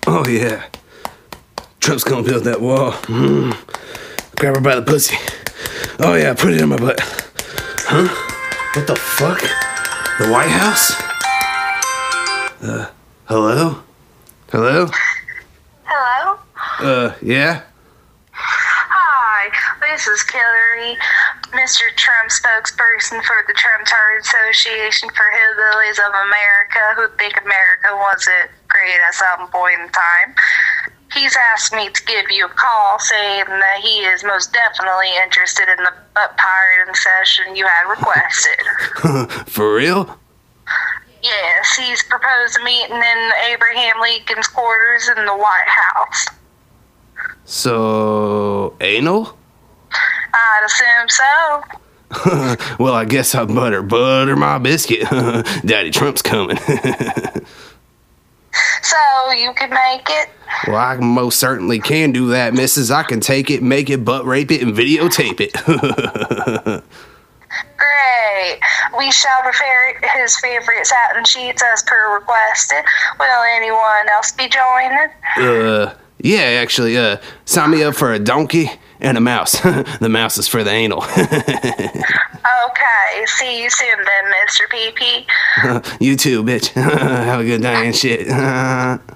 Oh, yeah. Trump's gonna build that wall. Grab her by the pussy. Oh, yeah, put it in my butt. Huh? What the fuck? The White House? Hello? Hello? Hello? Yeah? Hi, this is Hillary, Mr. Trump spokesperson for the Trump Tard Association for Hillbillies of America, who think America wasn't great at some point in time. He's asked me to give you a call, saying that he is most definitely interested in the butt pirating session you had requested. For real? Yes, he's proposed a meeting in Abraham Lincoln's quarters in the White House. So, anal? I'd assume so. Well, I guess I butter my biscuit. Daddy Trump's coming. So, you can make it? Well, I most certainly can do that, missus. I can take it, make it, butt rape it, and videotape it. Great. We shall prepare his favorite satin sheets as per requested. Will anyone else be joining? Yeah, actually, sign me up for a donkey and a mouse. The mouse is for the anal. Okay, see you soon then, Mr. PP. You too, bitch. Have a good day and shit.